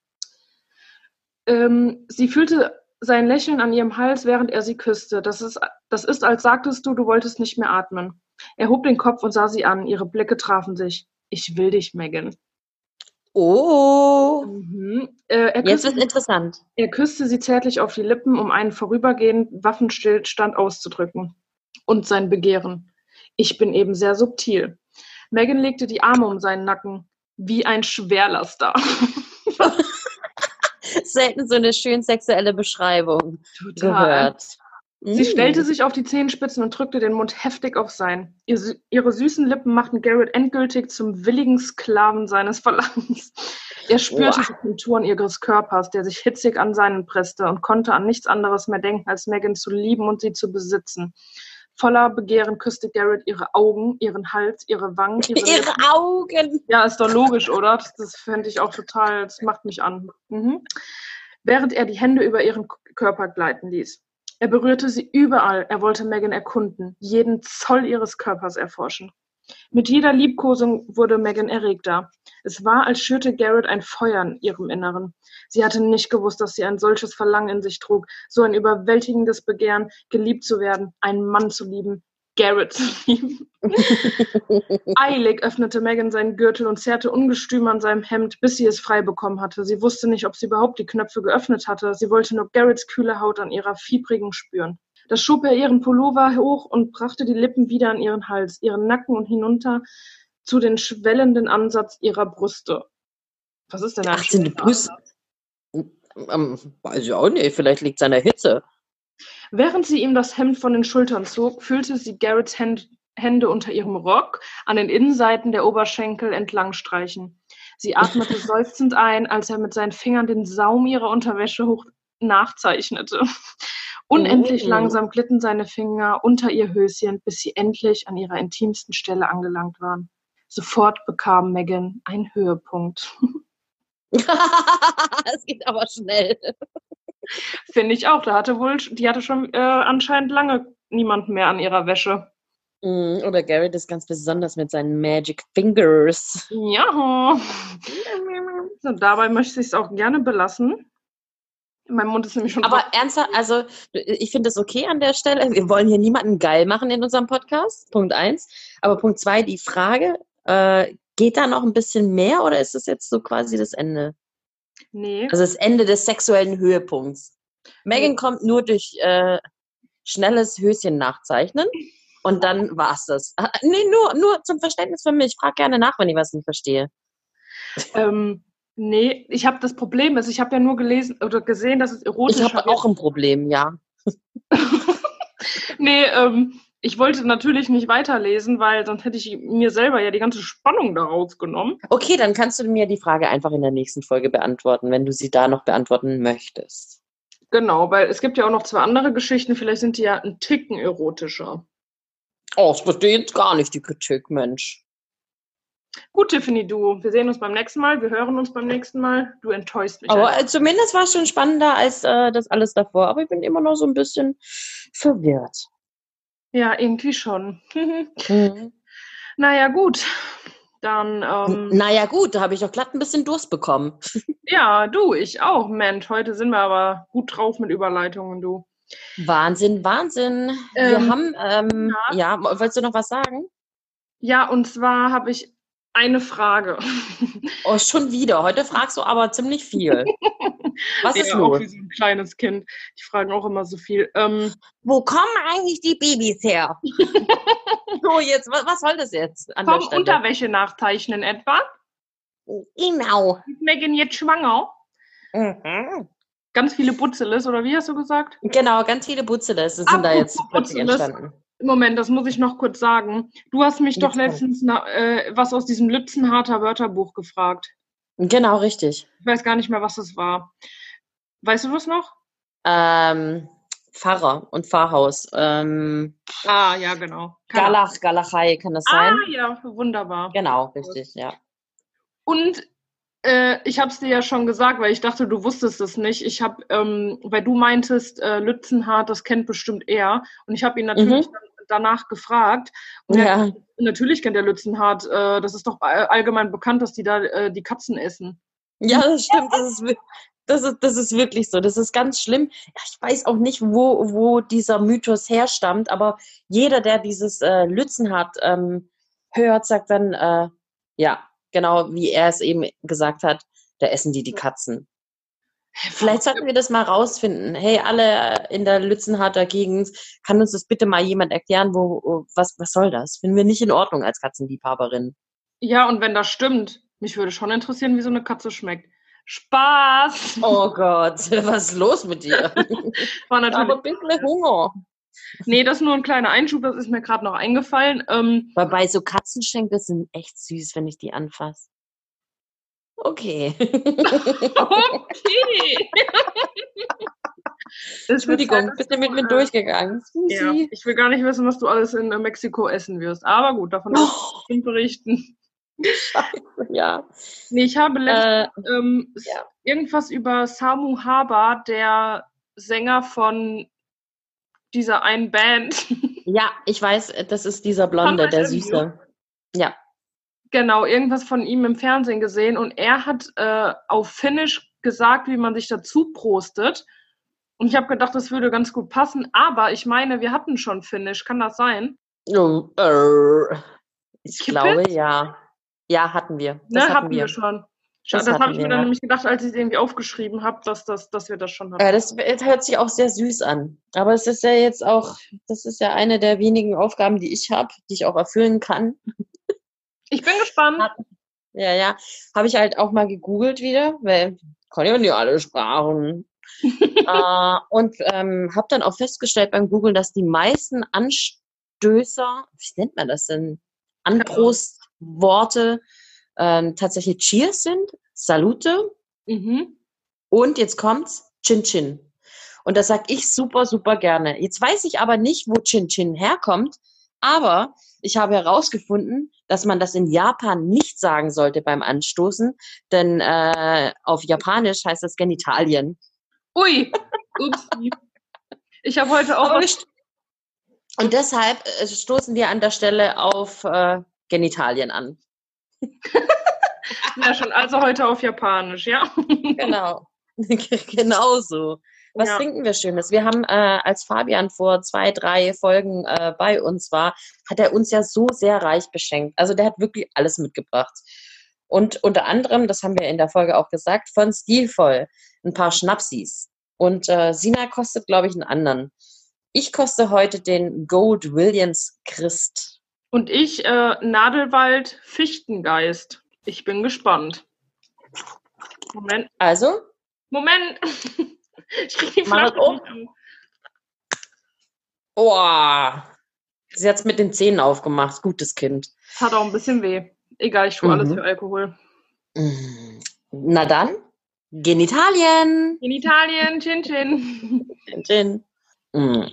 Ähm, sie fühlte sein Lächeln an ihrem Hals, während er sie küsste. Das ist, das ist, als sagtest du, du wolltest nicht mehr atmen. Er hob den Kopf und sah sie an. Ihre Blicke trafen sich. Ich will dich, Megan. Oh. Mhm. Äh, er Jetzt küsste, wird interessant. Er küsste sie zärtlich auf die Lippen, um einen vorübergehenden Waffenstillstand auszudrücken. Und sein Begehren. Ich bin eben sehr subtil. Megan legte die Arme um seinen Nacken. Wie ein Schwerlaster. Selten so eine schön sexuelle Beschreibung Total. gehört. Sie stellte sich auf die Zehenspitzen und drückte den Mund heftig auf sein. Ihr, ihre süßen Lippen machten Garrett endgültig zum willigen Sklaven seines Verlangens. Er spürte Boah. die Konturen ihres Körpers, der sich hitzig an seinen presste, und konnte an nichts anderes mehr denken, als Megan zu lieben und sie zu besitzen. Voller Begehren küsste Garrett ihre Augen, ihren Hals, ihre Wangen, ihre, ihre Augen. Ja, ist doch logisch, oder? Das, das fände ich auch total, das macht mich an. Mhm. Während er die Hände über ihren Körper gleiten ließ. Er berührte sie überall. Er wollte Megan erkunden, jeden Zoll ihres Körpers erforschen. Mit jeder Liebkosung wurde Megan erregter. Es war, als schürte Garrett ein Feuer in ihrem Inneren. Sie hatte nicht gewusst, dass sie ein solches Verlangen in sich trug, so ein überwältigendes Begehren, geliebt zu werden, einen Mann zu lieben, Garrett zu lieben. Eilig öffnete Megan seinen Gürtel und zerrte ungestüm an seinem Hemd, bis sie es frei bekommen hatte. Sie wusste nicht, ob sie überhaupt die Knöpfe geöffnet hatte. Sie wollte nur Garretts kühle Haut an ihrer fiebrigen spüren. Da schob er ihren Pullover hoch und brachte die Lippen wieder an ihren Hals, ihren Nacken und hinunter zu den schwellenden Ansatz ihrer Brüste. Was ist denn ein Ach, sind die Brüste? Ähm, weiß ich auch nicht, vielleicht liegt es an der Hitze. Während sie ihm das Hemd von den Schultern zog, fühlte sie Garretts Hände unter ihrem Rock an den Innenseiten der Oberschenkel entlang streichen. Sie atmete seufzend ein, als er mit seinen Fingern den Saum ihrer Unterwäsche hoch nachzeichnete. Unendlich Oh. langsam glitten seine Finger unter ihr Höschen, bis sie endlich an ihrer intimsten Stelle angelangt waren. Sofort bekam Megan einen Höhepunkt. Es geht aber schnell. Finde ich auch. Da hatte wohl, die hatte schon äh, anscheinend lange niemanden mehr an ihrer Wäsche. Oder Garrett ist ganz besonders mit seinen Magic Fingers. Ja. So, dabei möchte ich es auch gerne belassen. Mein Mund ist nämlich schon Aber trocken. ernsthaft, also ich finde es okay an der Stelle. Wir wollen hier niemanden geil machen in unserem Podcast. Punkt eins. Aber Punkt zwei, die Frage, äh, geht da noch ein bisschen mehr oder ist das jetzt so quasi das Ende? Nee. Also das Ende des sexuellen Höhepunkts. Megan Nee. kommt nur durch äh, schnelles Höschen nachzeichnen und dann war's das. Ah, nee, nur, nur zum Verständnis für mich. Ich frage gerne nach, wenn ich was nicht verstehe. Ähm, nee, ich habe das Problem ist, ich habe ja nur gelesen oder gesehen, dass es erotischer Ich habe auch ein Problem, ja. Nee, ähm, ich wollte natürlich nicht weiterlesen, weil sonst hätte ich mir selber ja die ganze Spannung daraus genommen. Okay, dann kannst du mir die Frage einfach in der nächsten Folge beantworten, wenn du sie da noch beantworten möchtest. Genau, weil es gibt ja auch noch zwei andere Geschichten, vielleicht sind die ja ein Ticken erotischer. Oh, das verstehe jetzt gar nicht, die Kritik, Mensch. Gut, Tiffany, du, wir sehen uns beim nächsten Mal, wir hören uns beim nächsten Mal. Du enttäuschst mich. Aber einfach. äh, zumindest war es schon spannender als äh, das alles davor. Aber ich bin immer noch so ein bisschen verwirrt. Ja, irgendwie schon. Mhm. Naja, gut. Dann, ähm, Naja gut, da habe ich doch glatt ein bisschen Durst bekommen. ja, du, ich auch, Mensch. Heute sind wir aber gut drauf mit Überleitungen, du. Wahnsinn, Wahnsinn. Wir Ähm, haben, ähm, ja. ja, wolltest du noch was sagen? Ja, und zwar habe ich eine Frage. Oh, schon wieder. Heute fragst du aber ziemlich viel. Was ist Ja, auch los? wie so ein kleines Kind. Die fragen auch immer so viel. Ähm, Wo kommen eigentlich die Babys her? So, jetzt, was, was soll das jetzt an der vom Stelle? Unterwäsche nachzeichnen etwa? Genau. Ist Megan jetzt schwanger? Mhm. Ganz viele Butzeles, oder wie hast du gesagt? Genau, ganz viele Butzeles sind da jetzt Apropos plötzlich Butzeles. entstanden. Moment, das muss ich noch kurz sagen. Du hast mich doch Jetzt komm. letztens na, äh, was aus diesem Lützenharter Wörterbuch gefragt. Genau, richtig. Ich weiß gar nicht mehr, was das war. Weißt du das noch? Ähm, Pfarrer und Pfarrhaus. Ähm, Ah, ja, genau. Keine Ahnung. Galach, Galachei, kann das sein? Ah, ja, wunderbar. Genau, richtig, ja. Und äh, ich habe es dir ja schon gesagt, weil ich dachte, du wusstest es nicht. Ich habe, ähm, weil du meintest, äh, Lützenhart, das kennt bestimmt er. Und ich habe ihn natürlich Mhm. dann danach gefragt. Und er, Ja. natürlich kennt er Lützenhart. Äh, das ist doch all- allgemein bekannt, dass die da äh, die Katzen essen. Ja, das stimmt. Das ist, wi- das ist, das ist wirklich so. Das ist ganz schlimm. Ja, ich weiß auch nicht, wo, wo dieser Mythos herstammt, aber jeder, der dieses äh, Lützenhart ähm, hört, sagt dann, äh, ja, genau wie er es eben gesagt hat, da essen die die Katzen. Vielleicht sollten wir das mal rausfinden. Hey, alle in der Lützenharter Gegend, kann uns das bitte mal jemand erklären, wo, wo- was, was soll das? Finden wir nicht in Ordnung als Katzenliebhaberin. Ja, und wenn das stimmt, mich würde schon interessieren, wie so eine Katze schmeckt. Spaß! Oh Gott, was ist los mit dir? War Ich habe natürlich. ein bisschen Hunger. Nee, das ist nur ein kleiner Einschub, das ist mir gerade noch eingefallen. Ähm, Weil bei so Katzenschenkel sind echt süß, wenn ich die anfasse. Okay. okay. Entschuldigung, bist du mit mir durchgegangen? Ja, Susi. ich will gar nicht wissen, was du alles in äh, Mexiko essen wirst. Aber gut, davon darf ich bestimmt berichten. Scheiße, ja. Nee, ich habe letztens Äh, ähm, s- ja. irgendwas über Samu Haber, der Sänger von dieser einen Band. Ja, ich weiß, das ist dieser Blonde, der Sunrise Süße. Ja. Genau, irgendwas von ihm im Fernsehen gesehen und er hat äh, auf Finnisch gesagt, wie man sich dazu prostet. Und ich habe gedacht, das würde ganz gut passen, aber ich meine, wir hatten schon Finnisch, kann das sein? Oh, äh, ich Kippe? glaube, ja. Ja, hatten wir. Das Ne, hatten hatten wir wir. schon. Das Das habe hatten ich wir, mir dann ja. nämlich gedacht, als ich es irgendwie aufgeschrieben habe, dass, das, dass wir das schon hatten. Äh, das hört sich auch sehr süß an. Aber es ist ja jetzt auch, das ist ja eine der wenigen Aufgaben, die ich habe, die ich auch erfüllen kann. Ich bin gespannt. Ja, ja. Habe ich halt auch mal gegoogelt wieder, weil ich kann ja nicht alle Sprachen. äh, und ähm, habe dann auch festgestellt beim Googlen, dass die meisten Anstößer, wie nennt man das denn? Anprostworte ähm, tatsächlich Cheers sind, Salute Mhm. und jetzt kommt's, Chin Chin. Und das sag ich super, super gerne. Jetzt weiß ich aber nicht, wo Chin Chin herkommt, aber ich habe herausgefunden, dass man das in Japan nicht sagen sollte beim Anstoßen, denn äh, auf Japanisch heißt das Genitalien. Ui, upsi. Ich habe heute auch Aber was, wir st- Und deshalb äh, stoßen wir an der Stelle auf äh, Genitalien an. ja schon, also heute auf Japanisch, ja? Genau. Genau so. Was Ja. trinken wir Schönes? Wir haben, äh, als Fabian vor zwei, drei Folgen äh, bei uns war, hat er uns ja so sehr reich beschenkt. Also der hat wirklich alles mitgebracht. Und unter anderem, das haben wir in der Folge auch gesagt, von Stilvoll ein paar Schnapsis. Und äh, Sina kostet, glaube ich, einen anderen. Ich koste heute den Gold Williams Christ. Und ich äh, Nadelwald Fichtengeist. Ich bin gespannt. Moment. Also? Moment. Ich kriege die Mach Flasche das nicht an. Oh, sie hat es mit den Zähnen aufgemacht. Gutes Kind. Hat auch ein bisschen weh. Egal, ich tue Mhm. alles für Alkohol. Na dann, Genitalien. In Italien, Chin Chin. Chin, chin. Mm.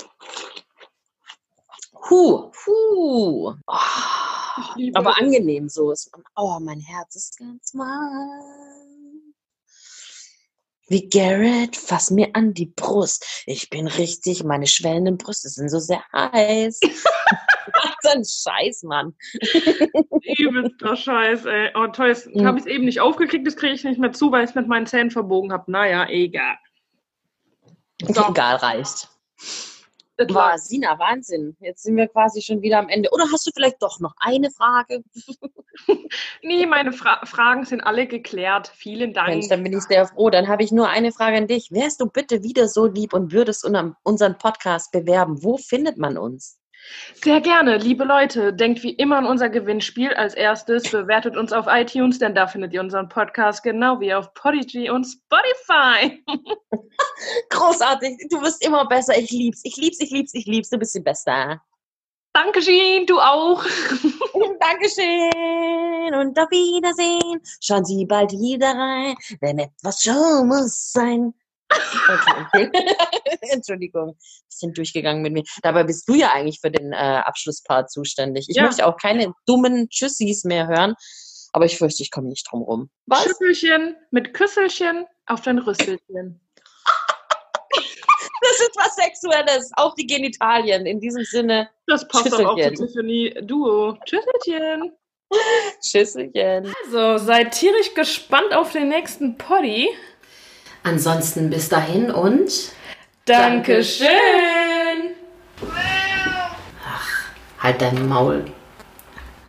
Huh, huh. Oh, Ich liebe aber das. angenehm so. Ist- Oh, mein Herz ist ganz warm. Wie Garrett, fass mir an die Brust. Ich bin richtig, meine schwellenden Brüste sind so sehr heiß. Was für ein Scheiß, Mann. Übelster Scheiß, ey. Oh, toll. Jetzt Mhm. habe ich es eben nicht aufgekriegt, das kriege ich nicht mehr zu, weil ich es mit meinen Zähnen verbogen habe. Naja, egal. So. Egal, reicht. Das Boah, war, Sina, Wahnsinn. Jetzt sind wir quasi schon wieder am Ende. Oder hast du vielleicht doch noch eine Frage? nee, meine Fra- Fragen sind alle geklärt. Vielen Dank. Mensch, dann bin ich sehr froh. Dann habe ich nur eine Frage an dich. Wärst du bitte wieder so lieb und würdest unam- unseren Podcast bewerben? Wo findet man uns? Sehr gerne, liebe Leute. Denkt wie immer an unser Gewinnspiel. Als erstes bewertet uns auf iTunes, denn da findet ihr unseren Podcast genau wie auf Podigy und Spotify. Großartig. Du wirst immer besser. Ich lieb's. Ich lieb's, ich lieb's, ich lieb's. Du bist die Beste. Dankeschön, du auch. Dankeschön und auf Wiedersehen. Schauen Sie bald wieder rein, denn etwas Show muss sein. Okay. Entschuldigung, bisschen durchgegangen mit mir. Dabei bist du ja eigentlich für den äh, Abschlusspart zuständig. Ich Ja. möchte auch keine dummen Tschüssis mehr hören, aber ich fürchte, ich komme nicht drum rum. Was? Schüsselchen mit Küsselchen auf dein Rüsselchen. Das ist was Sexuelles auf die Genitalien. In diesem Sinne, Das passt aber auch zu Schüsselchen. Tiffany Duo. Tschüsselchen. Schüsselchen. Also, seid tierisch gespannt auf den nächsten Poddy. Ansonsten bis dahin und Dankeschön. halt dein Maul.